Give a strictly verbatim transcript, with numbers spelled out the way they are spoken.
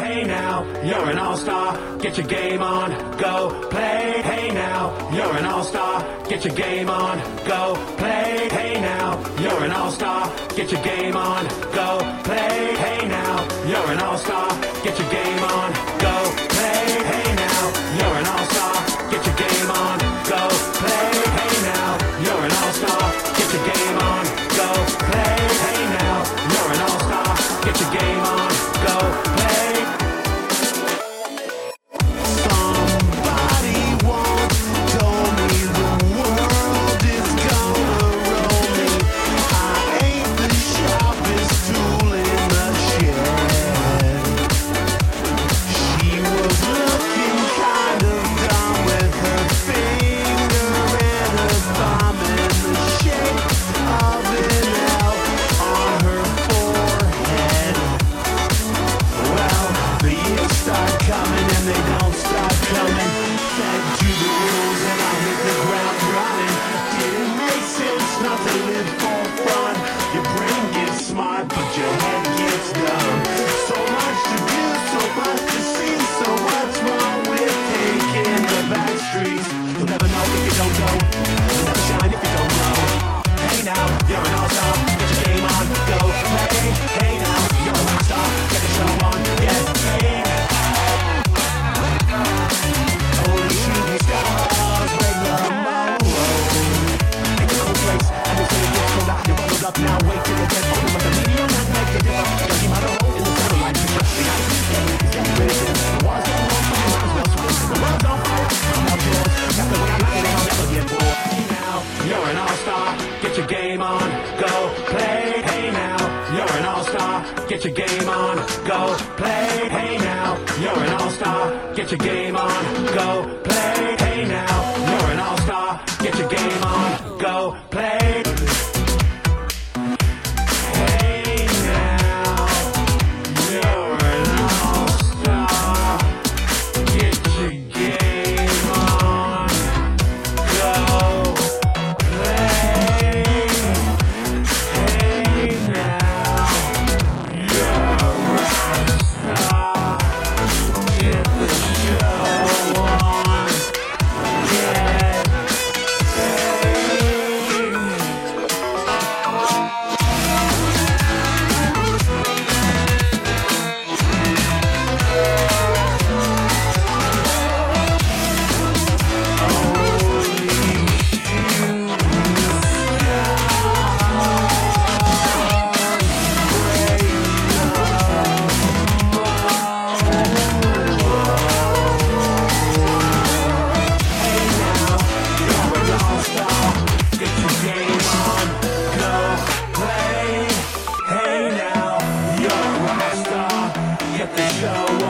Hey now, you're an all-star, get your game on, go play. Hey now, you're an all-star, get your game on, go play. Hey now, you're an all-star, get your game on, go play. Hey now, you're an all-star, get your game on, go play. Hey now, you're an all-star, get your game on, go play. Hey now, you're an all-star, get your game on, go play. Hey now, you're an all-star, get your game on, go play. Get your game on, go play. Hey now, you're an all-star. Get your game on, go play. Hey now, you're an all-star. Get your game on, go play. Hey now, you're an all-star. Get your game on, go play. Hey now, you're an all-star. Get your game on, go play. Get the show